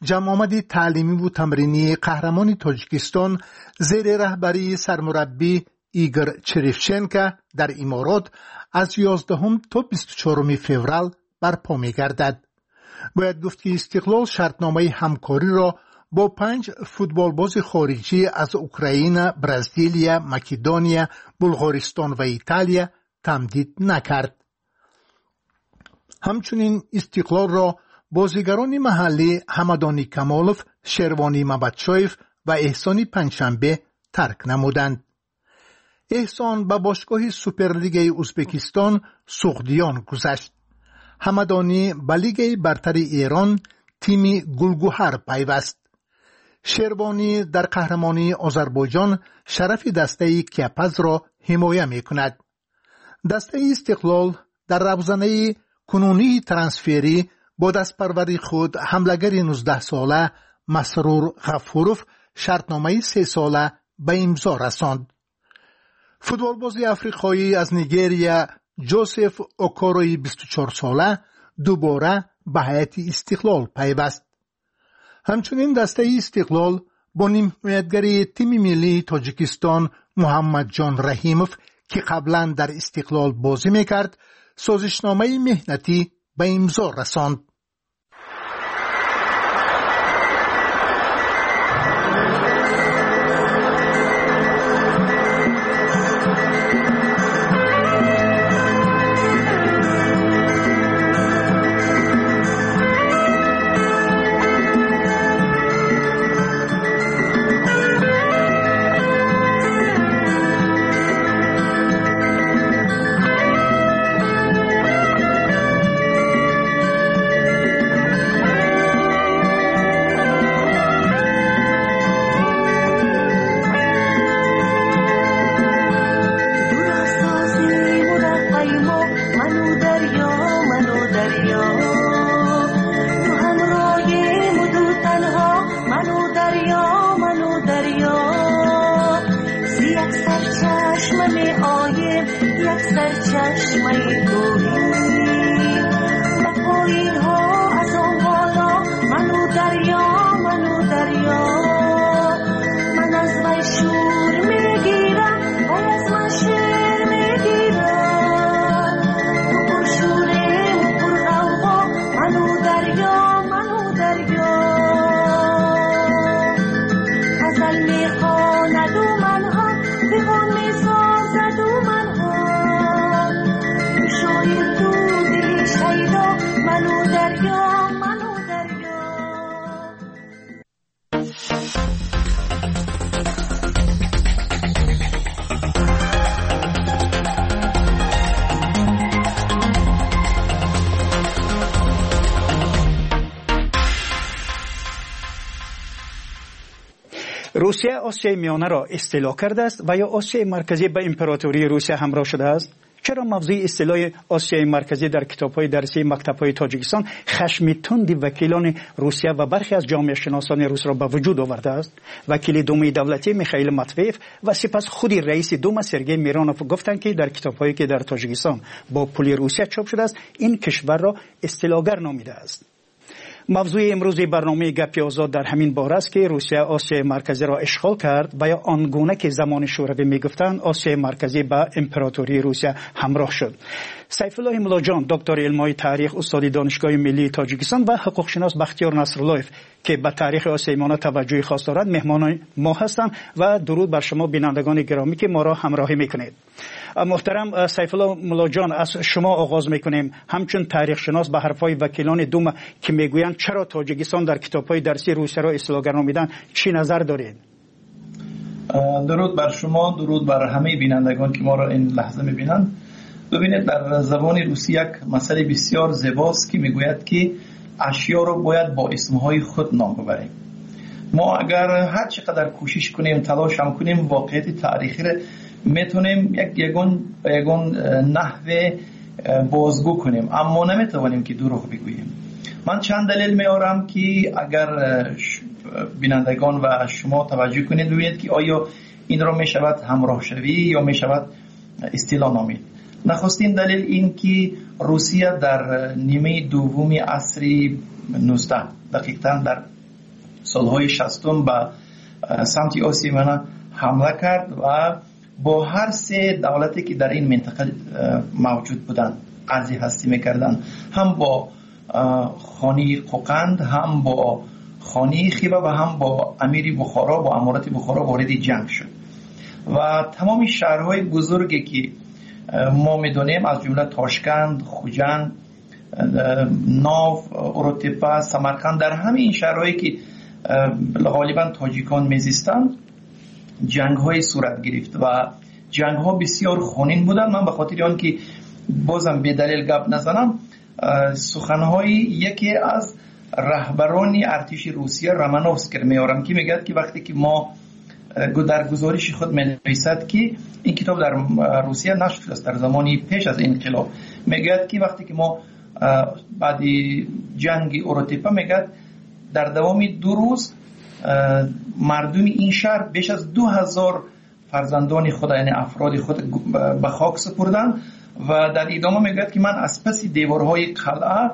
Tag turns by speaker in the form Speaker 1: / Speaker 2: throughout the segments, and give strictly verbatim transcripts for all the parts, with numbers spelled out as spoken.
Speaker 1: جمع آمد تعلیمی و تمرینی قهرمان تاجیکستان زیر رهبری سرمربی ایگور چریفچنکا در امارات از یازدهم تا بیست و چهارم فوریه برپا می گردد. باید گفت که استقلال شرطنامه همکاری را با پنج فوتبالباز خارجی از اوکراین، برزیل، مکدونیا، بلغارستان و ایتالیا تمدید نکرد. همچنین استقلال را بازیگران محلی حمدانی کمالوف، شروانی مبدشایف و احسانی پنجشنبه ترک نمودند. احسان به باشگاه سوپرلیگ ازبکستان سغدیان گذشت. حمدانی به لیگ برتر ایران تیم گلگوهر پیوست. شروانی در قهرمانی آذربایجان شرف دسته کیپز را حمایت می کند. دسته استقلال در روزنه کنونی ترانسفری با دستپروری خود حملگر نوزده ساله مسرور غفوروف شرطنامه سه ساله به امضا رساند. فوتبالباز افریقایی از نیجریه جوزف اوکوروی بیست و چهار ساله دوباره به هیئت استقلال پیوست. همچنین دسته استقلال با حمایتگر تیم ملی تاجیکستان محمد جان رحیموف که قبلا در استقلال بازی میکرد سازشنامه مهنتی به امضا رساند.
Speaker 2: روسیه آسیای میانه را استیلا کرده است و یا آسیای مرکزی به امپراتوری روسیه همراه شده است؟ چرا موضوع استیلای آسیای مرکزی در کتاب‌های درسی مکتب‌های تاجیکستان خشم تند وکیلان روسیه و برخی از جامعه شناسان روس را به وجود آورده است؟ وکیل دوم دولتی میخائیل ماتویف و سپس خود رئیس دوم سرگئی میرانوف گفتند که در کتاب‌هایی که در تاجیکستان با پول روسیه چاپ شده است این کشور را استیلاگر نامیده است. موضوع امروز برنامه گپی آزاد در همین باره است که روسیه آسیای مرکزی را اشغال کرد و یا آنگونه که زمان شوروی میگفتند آسیای مرکزی با امپراتوری روسیه همراه شد. سیف الله ملاجان دکتر علمای تاریخ استاد دانشگاه ملی تاجیکستان و حقوق شناس بختیار نصراللهیف که به تاریخ آسیای میانه توجه خاص دارند مهمان ما هستند و درود بر شما بینندگان گرامی که ما را همراهی میکنید. محترم سیف الله ملاجان از شما آغاز میکنیم. همچون تاریخ شناس به حرفای وکیلان دوم که میگویند چرا تاجیکستان در کتاب‌های درسی روسیه را استیلاگر نامیدن چی نظر دارید؟
Speaker 3: درود بر شما، درود بر همه بینندگان که ما را این لحظه میبینند. ببینید در زبان روسی یک مسئله بسیار زیباست که میگوید که اشیا را باید با اسمهای خود نام ببریم. ما اگر هر چقدر کوشش کنیم تلاش هم کنیم واقعیت تاریخی را میتونیم یک یگون یگون نحوه بازگو کنیم اما نمیتوانیم که دروغ بگوییم. من چند دلیل میارم که اگر بینندگان و شما توجه کنید ببینید که آیا این را میشود همراه شوی یا میشود استیلا نامید. نخستین دلیل این که روسیه در نیمه دومی عصر نوزدهم دقیقاً در سالهای شصتم به سمت آسیا میانه حمله کرد و با هر سه دولتی که در این منطقه موجود بودند عزی هستی میکردن، هم با خانی قوقند، هم با خانی خیبه و هم با امیر بخارا، با امارت بخارا وارد جنگ شد و تمام شهرهای بزرگی که ما میدونیم از جمله تاشکند، خوجند، ناف، اروتپا، سمرقند، در همین شهرهایی که غالبا تاجیکان میزیستند جنگ های صورت گرفت و جنگ ها بسیار خونین بودن. من به خاطر آن که بازم به دلیل گپ نزنم، سخنهای یکی از رهبران ارتش روسیه رامانوفسکی میارم که میگه که وقتی که ما در گزارش خود می‌نویسد که این کتاب در روسیه نشر شده است در زمانی پیش از انقلاب، میگه که وقتی که ما بعد جنگ اروتپا میگه در دوام دو روز مردم این شهر بیش از دو هزار فرزندان خود یعنی افراد خود به خاک سپردن و در ادامه میگه که من از پس دیوارهای قلعه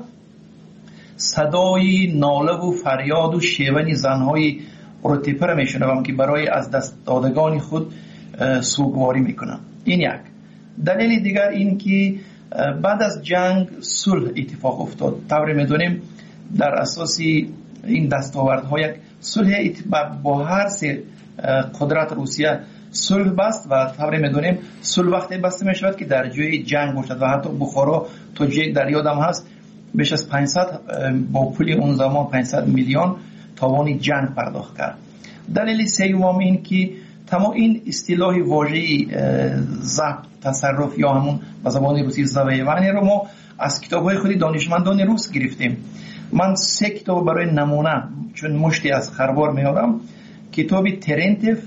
Speaker 3: صدای ناله و فریاد و شیون زنهای اروتپا را میشنوم که برای از دست دادگان خود سوگواری میکنم. این یک دلیل دیگر این که بعد از جنگ صلح اتفاق افتاد. طوری میدونیم در اساس این دستاوردها یک صلح با هر سه قدرت روسیه صلح بست و طوری میدونیم صلح وقتی بسته میشود که در جای جنگ باشد و حتی بخارا تو جای در یادم هست بیش از پانصد با پول اون زمان پانصد میلیون تاوان جنگ پرداخت کرد. دلیل سوم این که تمام این اصطلاح واژه‌ای ضبط، تصرف یا همون به زبان روسی زویوانی رو ما از کتاب‌های خودی دانشمندان روس گرفتیم. من سه کتاب برای نمونه چون مشتی از خربار میارم، کتاب ترنتف،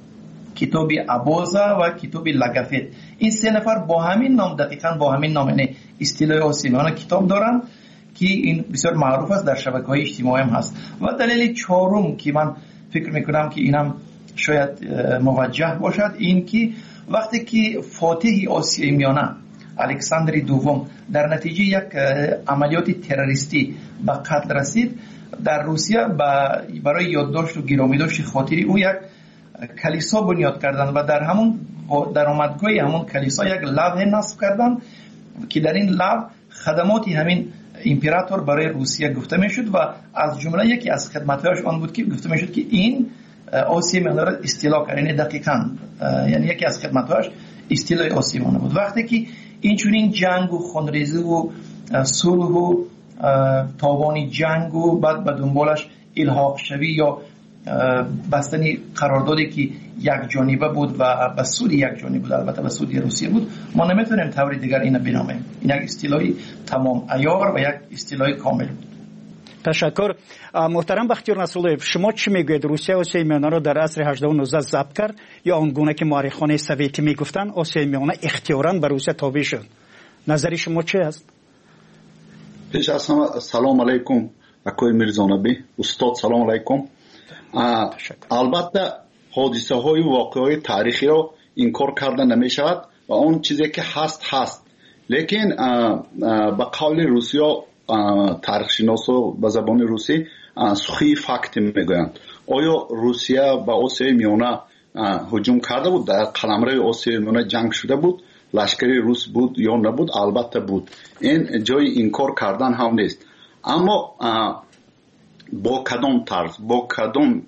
Speaker 3: کتاب ابوزا و کتاب لگافت. این سه نفر با همین نام، دقیقاً با همین نام، یعنی اصطلاح آسیمیانه کتاب دارن که این بسیار معروف است در شبکه‌های اجتماعی هم هست. و دلیل چهارم که من فکر میکنم که اینم شاید موجه باشد این که وقتی که فاتح آسیای میانه الکساندر دوم در نتیجه یک عملیات تروریستی به قتل رسید، در روسیه برای یادداشت و گرامی داشت خاطری او یک کلیسا بنیاد کردن و در همون درآمدگاه همون کلیسا یک لوح نصب کردن که در این لوح خدماتی همین امپراتور برای روسیه گفته میشد و از جمله یکی از خدماتش آن بود که گفته میشد که این آسیا میانه را اصطلاح کرد. یعنی دقیقاً یعنی یکی از خدماتش اصطلاح آسیا میانه بود. وقتی که این چنین جنگ و خونریزی و صلح و تاوان جنگ و بعد به دنبالش الحاق شوی یا بستنی قراردادی که یک جانبه بود و به سود یک جانبه بود، البته به سود روسیه بود، ما نمیتونیم طور دیگر اینو بنامیم. این یک اصطلاحی تمام عیار و یک اصطلاح کامل بود.
Speaker 2: تشکر. محترم بختیار نصرالله، شما چی میگوید؟ روسیه آسیای میانه را در عصر هجدهم و نوزدهم ضبط کرد یا آنگونه که مورخان سوویتی میگفتند آسیای میانه اختیاراً به روسیه تابع شد؟ نظر شما چی است؟
Speaker 4: پیش از همه سلام علیکم اکوی میرزانبی استاد، سلام علیکم. البته حادثه های واقعی تاریخی را انکار کرده نمی شود و اون چیزی که هست هست، لیکن به قول روسیا تاریخ شناسا به زبان روسی سخی فکت میگویند. آیا روسیه به آسیای میانه هجوم کرده بود؟ در قلمرو آسیای میانه جنگ شده بود؟ لشکری روس بود یا نبود؟ البته بود. این جای انکار کردن هم نیست. اما با کدام طرز، با کدام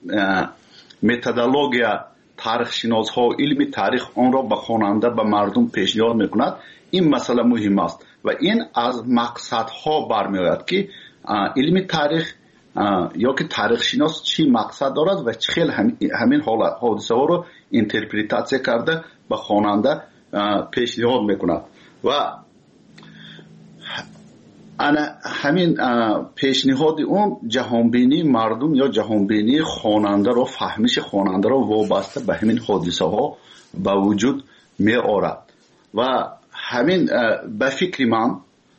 Speaker 4: متدولوژیا تاریخ شناس ها علم تاریخ آن را به خواننده به مردم پیشنهاد میکند، این مسئله مهم است و این از مقصد ها برمیآید که علم تاریخ یا که تاریخ شناس چی مقصد دارد و چه خیلی همین حادثه ها رو اینترپریتاسیون کرده به خواننده پیشنهاد میکند و انا همین پیشنهاد اون جهانبینی مردم یا جهانبینی خواننده رو، فهمش خواننده رو وابسته به همین حادثه ها به وجود می آورد و همین به فکر من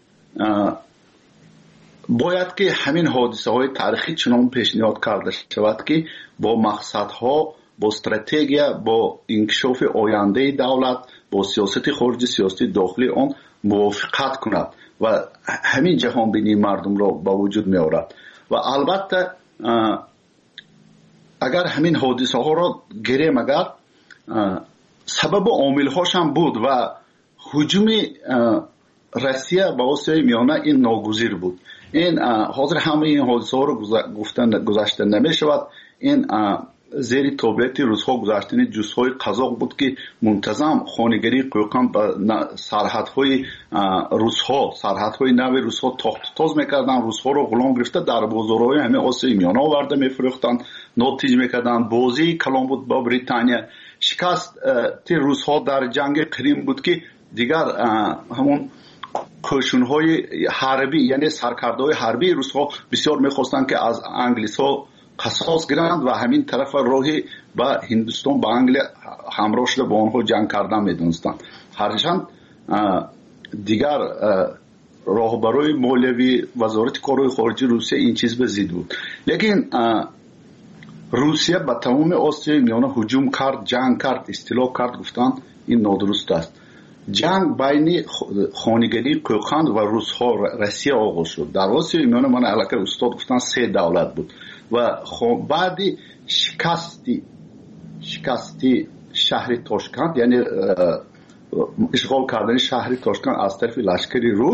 Speaker 4: باید که همین حادثه های تاریخی چنان پیشنهاد کرده شود که با مقصد ها، با استراتژی، با انکشاف آینده دولت، با سیاست خارجی، سیاست داخلی آن موافقت کند و همین جهان بینی مردم را با وجود می آورد. و البته اگر همین حادثه ها را گریم، اگر سبب و عامل هاش هم بود و هجوم روسیه به آسیای میانه این ناگزیر بود. این حاضر همه این حادثه ها رو گفتن گذاشته نمی شود. این زیر تابلت روزها گذاشتن جزهای قزاق بود که منتظم خانگری قوقان به سرحدهای روزها سرحدهای نو روزها تاخت تاز میکردن، روزها رو غلام گرفته در بازارهای همه آسیای میانه آورده میفروختن، ناتیج میکردن. بازی کلام بود با بریتانیا. شکست تی روزها در جنگ کریم بود که دیگر همون کوشش‌های حربی یعنی سرکردهای حربی روزها بسیار میخواستند که از انگلیس ها قصاص گیرند و همین طرف راهی با هندوستان با انگلیس همراه شده با آنها جنگ کردن میدونستند. هرچند دیگر راهبرای مولوی وزارت کارهای خارجه روسیه این چیز به ضد بود. لیکن روسیه به تمام آسیای میانه هجوم کرد، جنگ کرد، استیلا کرد. گفتند این نادرست است. جنگ بین خانگری قوقند و روسها روسیه آغاز شد. در آسیای میانه من علاقه استاد گفتن سه دولت بود و بعد شکستی شکستی شهر تاشکند یعنی اشغال کردن شهر تاشکند از طرف لشکری روس،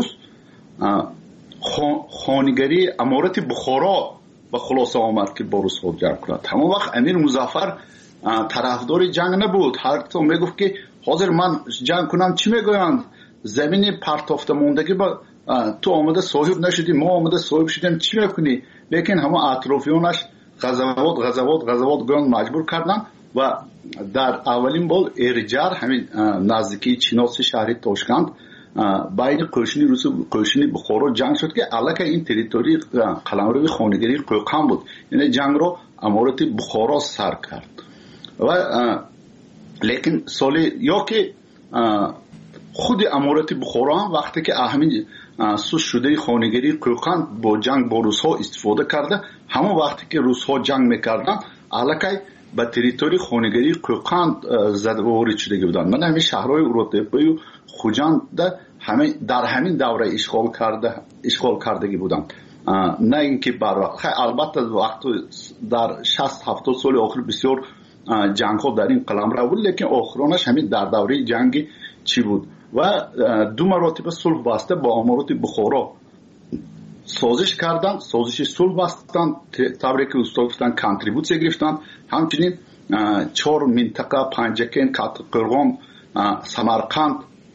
Speaker 4: خانگری امارت بخارا به خلاصه آمد که با روسها جنگ کرد. همون وقت امیر مظفر طرفدار جنگ نبود. هر کس میگفت که حاضر من جنگ کنم چی میگویند، زمین پرتافته موندگی با تو آمده صاحب نشدی، ما آمده صاحب شدیم، چی میکنی؟ لیکن همه اطرافیانش غزوات غزوات غزوات گویان مجبور کردن و در اولین بار ارجار همین نزدیکی چیناس شهر تاشکند بین قوشنی روس و قوشنی بخارا جنگ شد که علاقه این تریتوری قلمرو خانگری قوقند بود. یعنی جنگ رو امارت بخارا سر کرد و لیکن سالی یا که خود امارت بخارا هم وقتی که همین سوس شده خانگری قوقند با جنگ با روس ها استفاده کرده، همون وقتی که روس ها جنگ میکردن علاقه به تریتوری خانگری قوقند زده و وارد شده بودن. من همین شهرهای اروتپایی و خوجند همه در همین دوره اشغال کرده اشغال کردگی بودن. نه اینکه بر البته وقت در شصت هفتاد سال آخر بسیار جنگ ها در این قلمرو بود، لیکن آخرانش همین در دوره جنگ چی بود و دو مراتب صلح بسته با امارات بخارا سازش کردن، سازش صلح بستن، تبریک استاد گفتن کانتریبوت گرفتن. همچنین چهار منطقه پنجکن، قرغان، سمرقند،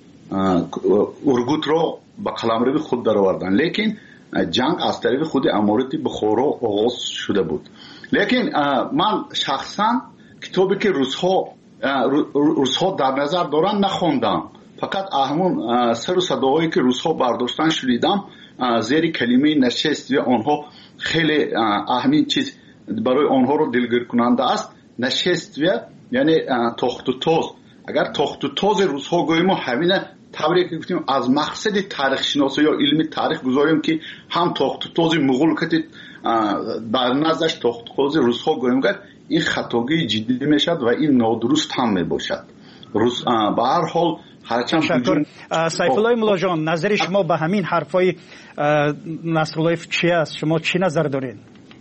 Speaker 4: ارگوت را به قلمرو خود درآوردن. لیکن جنگ از طرف خود امارات بخارا آغاز شده بود. لیکن من شخصا کتابی که روس‌ها روس‌ها در نظر دارن نخوندم، فقط همون سر و صداهایی که روس‌ها برداشتن شنیدم. زیر کلمه نشست و آنها خیلی اهمی چیز برای آنها رو دلگیر کننده است. نشست و یعنی تخت و تاز. اگر تخت و تاز روس‌ها گوییم و همین طوری که گفتیم از مقصد تاریخ شناسی یا علم تاریخ گذاریم که هم تخت و تاز مغول که در نظرش تخت و تاز روس‌ها گوییم که این خطاگی جدی میشد و این نادرست هم میباشد. روز به هر حال هرچند
Speaker 2: تشکر. سیفالله مولا جان، نظر شما به همین حرفای نصرالله چی است؟ شما چی نظر دارین؟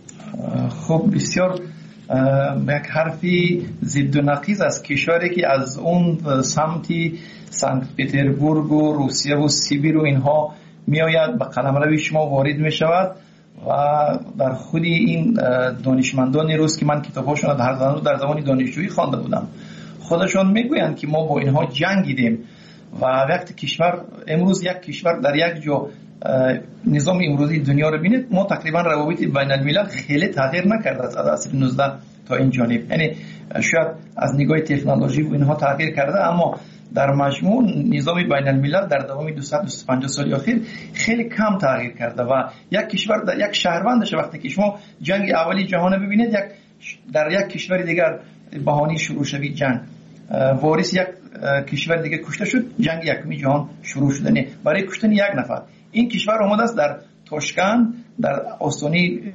Speaker 3: خب بسیار یک حرفی ضد و نقیض است. کشوری که از اون سمتی سنت پترزبورگ و روسیه و سیبیر و اینها میآید به قلمرو شما وارد می شود و در خود این دانشمندان روس که من کتاباشون در در زمان دانشجویی خوانده بودم خودشون میگویند که ما با اینها جنگیدیم و وقتی کشور امروز یک کشور در یک جا نظام امروزی دنیا رو بینید، ما تقریبا روابط بین الملل خیلی تغییر نکرده از عصر نوزده تا این جانب. یعنی شاید از نگاه تکنولوژی و اینها تغییر کرده، اما در مجموع نظام بین الملل در دوام دویست و دویست و پنجاه سال اخیر خیلی کم تغییر کرده و یک کشور در یک شهروندش وقتی که شما جنگ اولی جهان ببینید، یک در یک کشور دیگر بهانه شروع شوید جنگ، وارث یک کشور دیگه کشته شد، جنگ یکمی جهان شروع شد. نه برای کشتن یک نفر این کشور آمده است در تاشکند در آستانه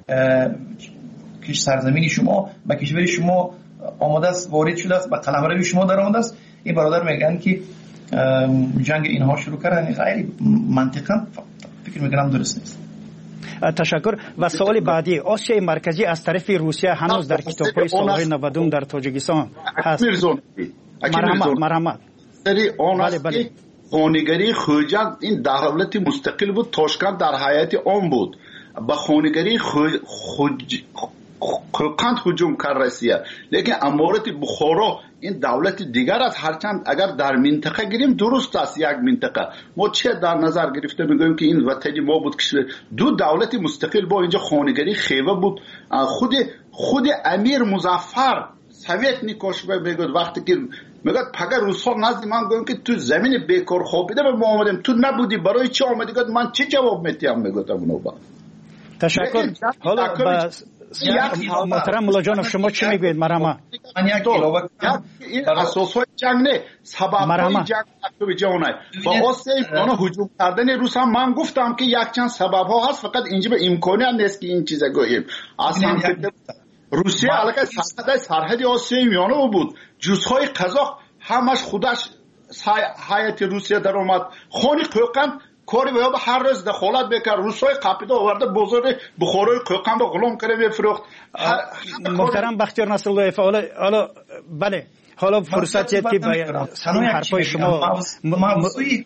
Speaker 3: کش سرزمین شما به کشور شما آمده است، وارد شده است، به قلمرو شما در آمده است. این برادر میگن که جنگ اینها شروع کردن، غیر منطقا فکر میکنم درست نیست.
Speaker 2: تشکر. و سوال بعدی، آسیای مرکزی از طرف روسیه هنوز در کتاب‌های سالهای نود در تاجیکستان هست. مرحمت مرحمت
Speaker 4: سری آن است که خانگری خوجند این دولت مستقل بود، تاشکند در حیات آن بود. به خانگری خوج قند هجوم کرد روسیه، لیکن امارت بخارا این دولت دیگر است. هرچند اگر در منطقه گیریم درست است، یک منطقه ما چه در نظر گرفته میگویم که این وطن ما بود که دو دولت مستقل با اینجا خانگری خیوه بود. خود خود امیر مظفر سویت نیکوش میگود وقتی که میگه پگه روس‌ها نزد من گفتم که تو زمین بیکار خوابیده به ما آمدیم، تو نبودی، برای چی آمدی؟ گفت من چه جواب میتیم؟ میگفتم اونو با
Speaker 2: تشکر. حالا با محترم مولا جان شما چی میگوید؟ مرحمت.
Speaker 3: من یک علاوه
Speaker 4: این اساسهای جنگ نه، سبب‌های جنگ تو جانای با واسه اینا هجوم کردن روس هم من گفتم که یک چند سبب ها هست، فقط اینجا به امکانی نیست که این چیزا گوییم. اصلا روسیه علاقه سرحد سرحد آسیای میانه بود، جزهای قزاق همش خودش هیئت روسیه در اومد. خانی قوقند کاری به هر روز دخالت بکرد. روسای قاپیده آورده بازار بخارای قوقند رو غلام کرده میفروخت.
Speaker 2: محترم بختیار نصرالله، حالا حالا بله حالا فرصتی که به حرفای شما
Speaker 3: موضوعی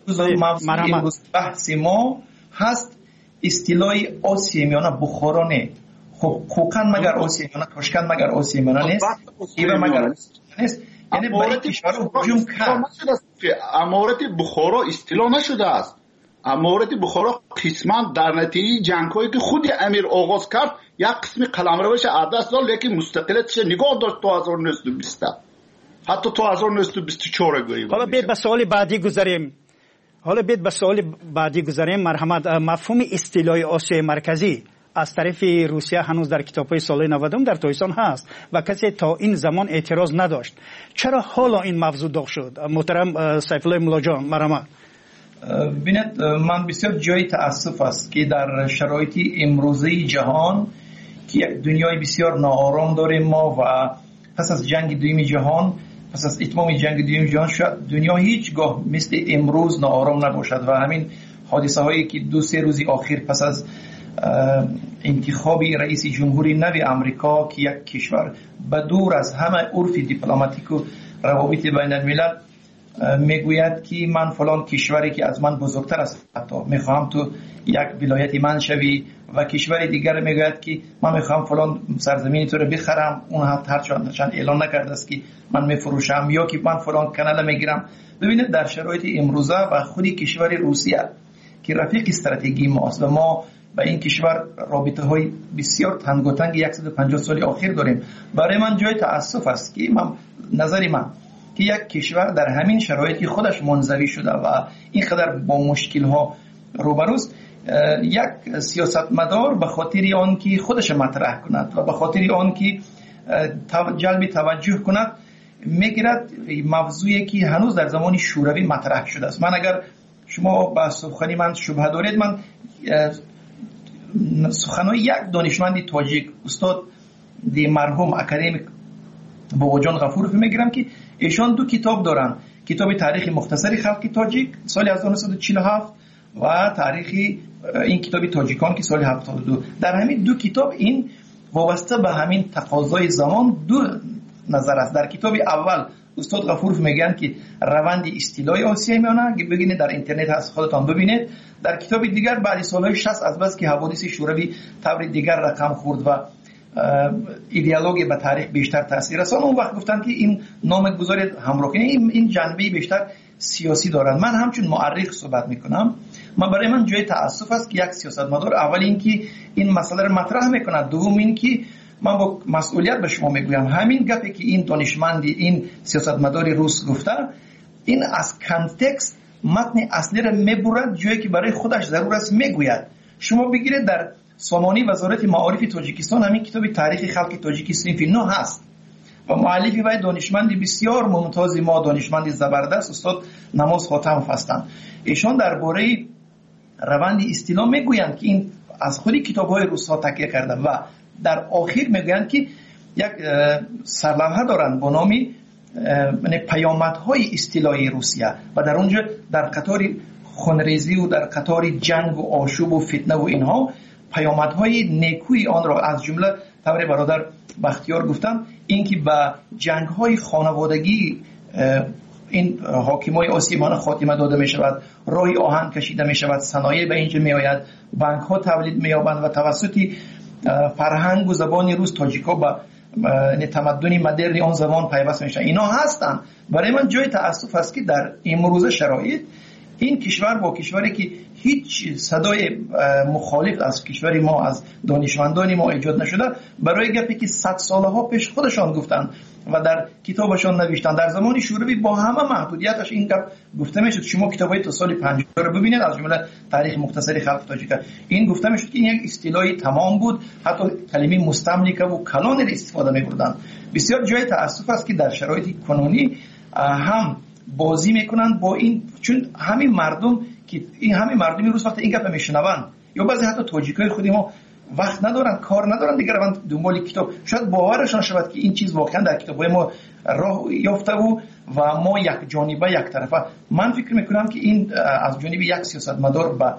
Speaker 3: بحث ما هست اصطلاح آسیای میانه بخارا نه. خب قوقند مگر آسیای میانه، تاشکند مگر آسیای میانه نیست، ایران مگر نیست. یعنی برای کشور هجوم کرد.
Speaker 4: امارت بخارا اصطلاح نشده است. امارت بخارا قسما در نتیجه جنگ‌هایی که خود امیر آغاز کرد یک قسمی قلمروش عدس داد، لیکن مستقلیتش نگاه داشت تا هزار و نهصد و بیست حتی تا هزار و نهصد و بیست و چهار گوییم.
Speaker 2: حالا بیت به سوال بعدی گذاریم. حالا بیت به سوال بعدی گذاریم. مرحمت، مفهوم اصطلاح آسیای مرکزی از طرف روسیه هنوز در کتاب‌های سال نود در تاجیکستان هست و کسی تا این زمان اعتراض نداشت. چرا حالا این موضوع داغ شد؟ محترم سیف الله مولا جان، مرحمت.
Speaker 3: ببینید، من بسیار جای تأسف است که در شرایط امروزی جهان که یک دنیای بسیار ناآرام داریم ما و پس از جنگ دوم جهان، پس از اتمام جنگ دوم جهان، شاید دنیا هیچگاه مثل امروز ناآرام نباشد و همین حادثه هایی که دو سه روزی آخر پس از انتخاب رئیس جمهوری نو امریکا که یک کشور بدور از همه عرف دیپلماتیک و روابط بین الملل میگوید که من فلان کشوری که از من بزرگتر است حتی میخوام تو یک ولایت من شوی، و کشور دیگر میگوید که من میخوام فلان سرزمینی تو رو بخرم، اون حتی هرچند اعلان نکرده است که من میفروشم، یا که من فلان کانال میگیرم. ببینید در شرایط امروزه و خودی کشور روسیه که رفیق استراتژی ماست و ما با این کشور رابطه های بسیار تنگاتنگ صد و پنجاه سال اخیر داریم، برای من جای تأسف است که من نظری من که یک کشور در همین شرایطی خودش منزوی شده و این قدر با مشکل ها روبروست، یک سیاستمدار به خاطر آن که خودش مطرح کند و به خاطر آن که جلب توجه کند میگیرد موضوعی که هنوز در زمان شوروی مطرح شده است. من اگر شما با سخنی من شبهه دارید، من سخنای یک دانشمند تاجیک، استاد دی مرحوم اکادمیک باباجان غفورov میگیرم که ایشان دو کتاب دارن، کتاب تاریخ مختصری خلق تاجیک سال هزار و نهصد و چهل و هفت و تاریخ این کتاب تاجیکان که سال هفتاد و دو. در همین دو کتاب این وابسته به همین تقاضای زمان دو نظر است. در کتاب اول استاد غفورov میگن که روند اصطلاح آسیای میانه، ببینید در اینترنت هست خودتان ببینید. در کتاب دیگر بعد سالهای شصت از بس که حوادث شوروی طور دیگر رقم خورد و ایدئولوژی به تاریخ بیشتر تاثیر رساند، اون وقت گفتن که این نام گذارید همراه کنید، این این جنبه بیشتر سیاسی دارند. من همچون مورخ صحبت میکنم، من برای من جای تأسف است که یک سیاستمدار اول این که این مسئله رو مطرح میکنه، دوم این که من با مسئولیت به شما میگویم همین گپی که این دانشمند این سیاستمدار روس گفته، این از کانتکست متن اصلی رو میبرد جایی که برای خودش ضرور است میگوید. شما بگیرید در سامانه وزارت معارف تاجیکستان همین کتاب تاریخ خلق تاجیکستان فی نو هست و مؤلفی وای دانشمند بسیار ممتاز ما، دانشمند زبردست استاد نماز خاتمov هستند. ایشان درباره روند اصطلاح میگویند که این از خودی کتاب‌های روس‌ها تکیه کرده و در آخر میگویند که یک سرلوحه دارند با نام یعنی پیامدهای اصطلاحی روسیه و در اونجا در قطار خونریزی و در قطار جنگ و آشوب و فتنه و اینها پیامدهای نیکوی آن را از جمله طور برادر بختیار گفتم، اینکه با جنگ‌های خانوادگی این حاکمای آسیبانه خاتمه داده می شود، راه آهن کشیده می شود، صنایع به اینجا می آید، بانک ها تولید می یابند و توسط فرهنگ و زبان روز تاجیکا با تمدن مدرن آن زمان پیوست می شود. اینا هستند. برای من جای تأسف است که در امروز شرایط این کشور با کشوری که هیچ صدای مخالف از کشور ما، از دانشمندان ما ایجاد نشده، برای گپی که صد ساله ها پیش خودشان گفتند و در کتابشان نوشتن، در زمان شوروی با همه محدودیتش این گپ گفته میشد. شما کتابای تا سال پنجاه رو ببینید، از جمله تاریخ مختصری خلق تاجیک، این گفته میشد که این یک اصطلاحی تمام بود، حتی کلمه مستملکه و کلان را استفاده می‌کردند. بسیار جای تأسف است که در شرایط کنونی هم بازی میکنن با این، چون همین مردم که این همین مردمی روز وقت این گپ میشنوند، یا بعضی حتی تاجیکای خودی ما وقت ندارن، کار ندارن دیگه، روند دنبال کتاب، شاید باورشان شود که این چیز واقعا در کتابای ما راه یافته و و ما یک جانبه یک طرفه. من فکر میکنم که این از جانب یک سیاستمدار به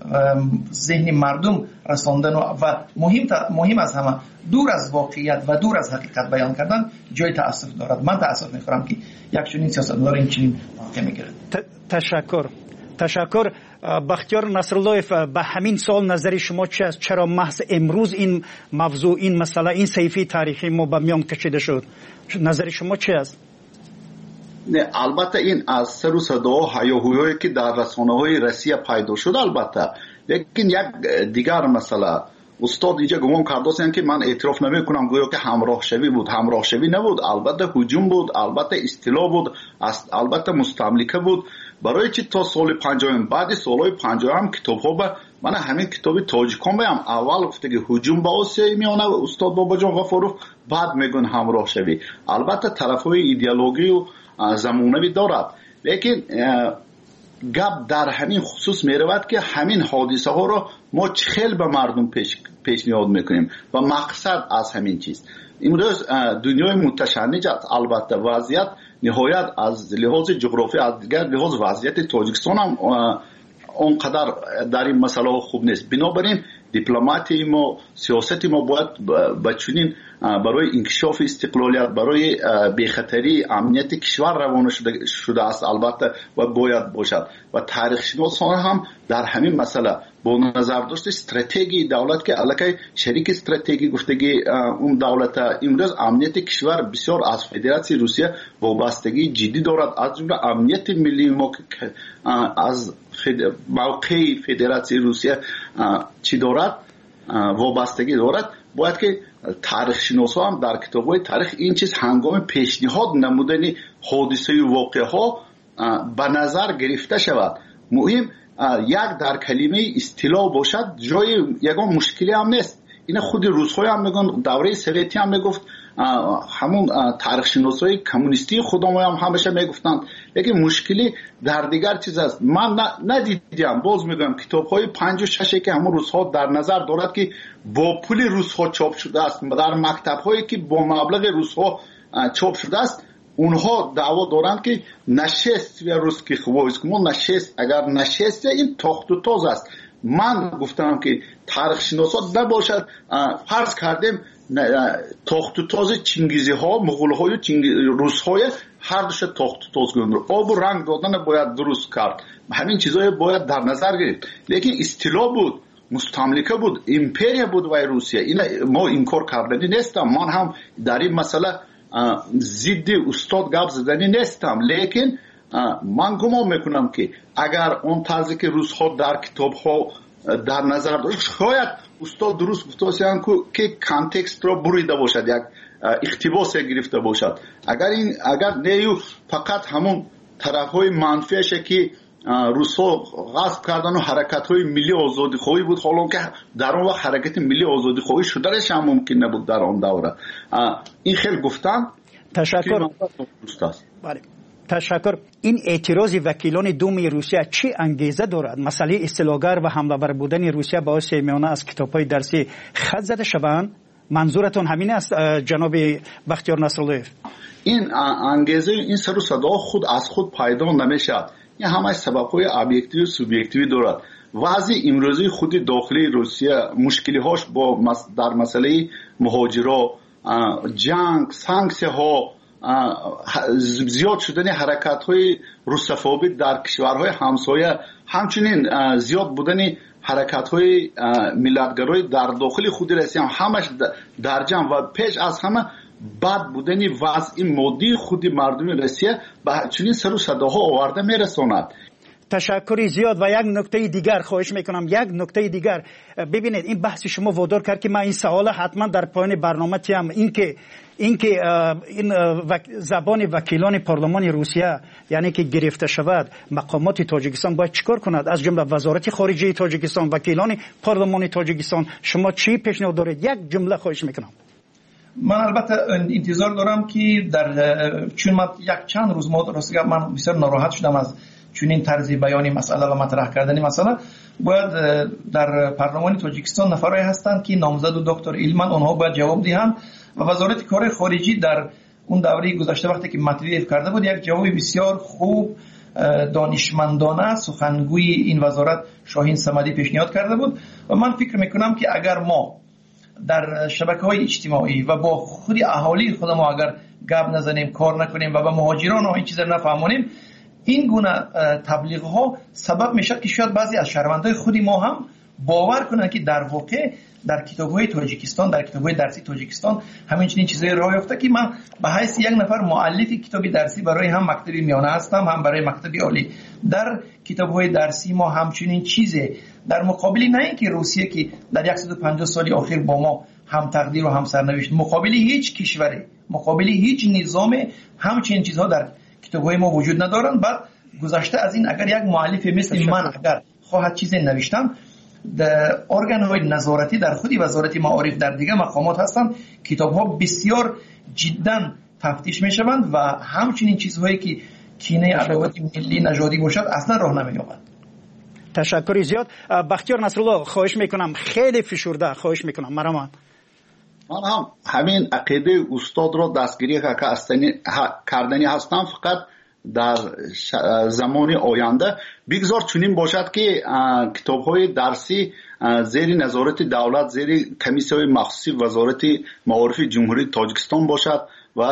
Speaker 3: ذهن مردم رساندن و مهم مهم از همه دور از واقعیت و دور از حقیقت بیان کردن جای تأسف دارد. من تأسف میخورم که یک چنین سیاستمدار این چنین واقع میگیره.
Speaker 2: تشکر. تشکر. بختیار نصراللهیف، به همین سال نظر شما چی است؟ چرا محض امروز این موضوع، این مسئله، این صحیفه تاریخی ما به میان کشیده شد؟ نظر شما چی است؟
Speaker 4: نه، البته این از سر و صدا و هیاهویی که در رسانه‌های روسیه پیدا شد، البته، لیکن یک دیگر مسئله استاد اینجا گمان کرده که من اعتراف نمی کنم گویا که همراه شوی بود. همراه شوی نبود، البته هجوم بود، البته استیلا بود، البته مستملکه بود. برای چی تا سال پنجاه بعد سالهای پنجاه هم کتاب ها به من همین کتاب تاجیکان بیم اول گفته که هجوم به آسیای میانه استاد بابا جان غفاروف، بعد میگن همراه شوی. البته طرف های ایدئولوژی و زمانوی دارد، لیکن گپ در همین خصوص میرود که همین حادثه ها را ما چخیل به مردم پیش پیشنهاد میکنیم و مقصد از همین چیز امروز دنیای متشنج است. البته وضعیت نهایت از لحاظ جغرافی، از دیگر لحاظ وضعیت تاجیکستان هم اونقدر در این مسئله خوب نیست. بنابراین دیپلماتی ما، سیاست ما باید بچونین برای انکشاف استقلالیت، برای بی‌خطری امنیت کشور روانه شده, شده است البته و باید باشد. و تاریخ شناسان هم در همین مسئله با نظر داشت استراتژی دولت که علاقه شریک استراتژی گفتگی اون دولت امروز امنیت کشور بسیار از فدراسیون روسیه وابستگی جدی دارد، از جمله امنیت ملی ما از موقع فدراسیون روسیه چی دارد وابستگی دارد. باید که تاریخ شناسا هم در کتاب‌های تاریخ این چیز هنگام پیشنهاد نمودن حادثه و واقعه ها به نظر گرفته شود. مهم یک در کلمه اصطلاح باشد، جای یگان مشکلی هم نیست. این خود روس‌ها هم میگن، دوره سوویتی هم میگفت، همون تاریخ شناسای کمونیستی خودمون هم همیشه میگفتند. لیکن مشکلی در دیگر چیز است. من ندیدم، باز میگم کتاب‌های پنج و شش که همون روس‌ها در نظر دارد که با پول روس‌ها چاپ شده است، در مکتب‌هایی که با مبلغ روس‌ها چاپ شده است، اونها دعوا دارند که نشست و روسکی خوایسکمون نشست، اگر نشست این تاخت و تاز است. من گفتم که تاریخ شناسا نباشد، فرض کردیم تاخت و تاز چنگیزی ها، مغول های روس های هر دوش تاخت و تاز گذاشتن، آب و رنگ دادن باید درست کرد، همین چیزهای باید در نظر گرفت. لیکن اصطلاح بود، مستملکه بود، امپریا بود و روسیه، این ما انکار کردنی نیستم. من هم در این مسئله ضد استاد گپ زدنی نیستم، لیکن من گمان میکنم که اگر اون طرزی که روس ها در کتاب ها در نظر داشت، شاید استاد درست گفته باشند که کانتکست را بریده باشد، یک اقتباس گرفته باشد. اگر این اگر نیو فقط همون طرف های منفیش که روس ها غصب کردن و حرکت های ملی آزادی خواهی بود، حالا که در اون وقت حرکت ملی آزادی خواهی شدنش هم ممکن نبود در آن دوره. این خیلی گفتن.
Speaker 2: تشکر. بله. تشکر. این اعتراض وکیلان دوم روسیه چه انگیزه دارد؟ مسئله اصطلاحگر و حمله‌آور بودن روسیه به آسیای میانه از کتاب‌های درسی خط زده شوند؟ منظورتون همین است جناب بختیار نصراللهیف؟
Speaker 4: این انگیزه، این سر و صدا خود از خود پیدا نمیشد. این همه سبب‌های ابجکتیو و سوبژکتیو دارد. وضع امروزی خود داخلی روسیه مشکلی هاش با در مسئله مهاجرا، جنگ، سانکسیه ها، زیاد شدن حرکت های روسفوبی در کشورهای همسایه، همچنین زیاد بودن حرکت های ملتگرای در داخل خود روسیه همش در جمع و پیش از همه بد بودن وضع مادی خود مردم روسیه به چنین سر و صداها آورده میرساند.
Speaker 2: تشکری زیاد. و یک نکته دیگر خواهش میکنم، یک نکته دیگر. ببینید این بحث شما وادار کرد که من این سوال حتما در پایان برنامه تیم، اینکه اینکه این زبان وکیلان پارلمان روسیه یعنی که گرفته شود، مقامات تاجیکستان باید چیکار کند؟ از جمله وزارت خارجه تاجیکستان، وکیلان پارلمان تاجیکستان، شما چی پیشنهاد دارید؟ یک جمله خواهش میکنم.
Speaker 3: من البته انتظار دارم که در چون من یک چند روز ما راست من بسیار ناراحت شدم از چون این طرز بیانی مسئله و مطرح کردن مسئله. باید در پارلمان تاجیکستان نفرایی هستند که نامزد و دکتر ایلمن، اونها باید جواب دهند و وزارت کار خارجی در اون دوره گذشته وقتی که مطرح کرده بود یک جواب بسیار خوب دانشمندانه سخنگوی این وزارت شاهین صمدی پیشنهاد کرده بود و من فکر میکنم که اگر ما در شبکه‌های اجتماعی و با خود اهالی خود ما اگر گپ نزنیم، کار نکنیم و به مهاجران و این چیزا نفهمونیم، این گونه تبلیغ ها سبب میشه که شاید بعضی از شهروندان خودی ما هم باور کنند که در واقع در کتاب‌های تاجیکستان، در کتاب‌های درسی تاجیکستان همین چنین چیزایی راه یافته که من به حیث یک نفر مؤلف کتابی درسی برای هم مکتب میانه هستم، هم برای مکتب عالی. در کتاب‌های درسی ما همچنین چیزه در مقابل نه اینکه روسیه که در صد و پنجاه سال اخیر با ما هم تقدیر و هم سرنوشت، مقابل هیچ کشوری، مقابل هیچ نظام همچنین چیزها در کتاب‌های ما وجود ندارن. بعد گذشته از این اگر یک مؤلف مثل من اگر خواهد چیزی نوشتم، در ارگان‌های نظارتی در خودی وزارت معارف در دیگه مقامات هستند، کتاب‌ها بسیار جدا تفتیش می‌شوند و همچنین چیزهایی که کینه عداوت ملی نژادی باشد اصلا راه نمی‌یابد.
Speaker 2: تشکر زیاد. بختیار نصرالله خواهش میکنم، خیلی فشرده خواهش میکنم. مرحبا.
Speaker 4: من هم همین عقیده استاد را دستگیری کردنی هستم، فقط در زمان آینده بگذار چنین باشد که کتاب‌های درسی زیر نظارت دولت، زیر کمیسیون مخصوصی وزارت معارف جمهوری تاجیکستان باشد و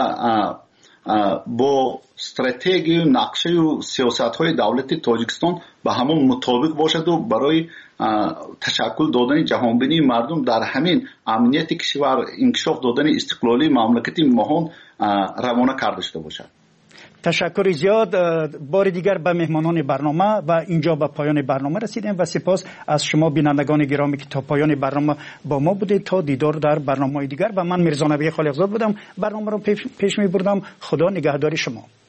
Speaker 4: با استراتژی و نقشه و سیاست‌های دولت تاجیکستان به همون مطابق باشد و برای تشکل دادن جهانبینی مردم در همین امنیت کشور، انکشاف دادن استقلالی مملکت مهان روانه کرده شده باشد.
Speaker 2: تشکر زیاد. بار دیگر به مهمانان برنامه و اینجا به پایان برنامه رسیدیم و سپاس از شما بینندگان گرامی که تا پایان برنامه با ما بودید. تا دیدار در برنامه‌های دیگر و من میرزا نبی خالقزاد بودم، برنامه رو پیش می بردم. خدا نگهدار شما.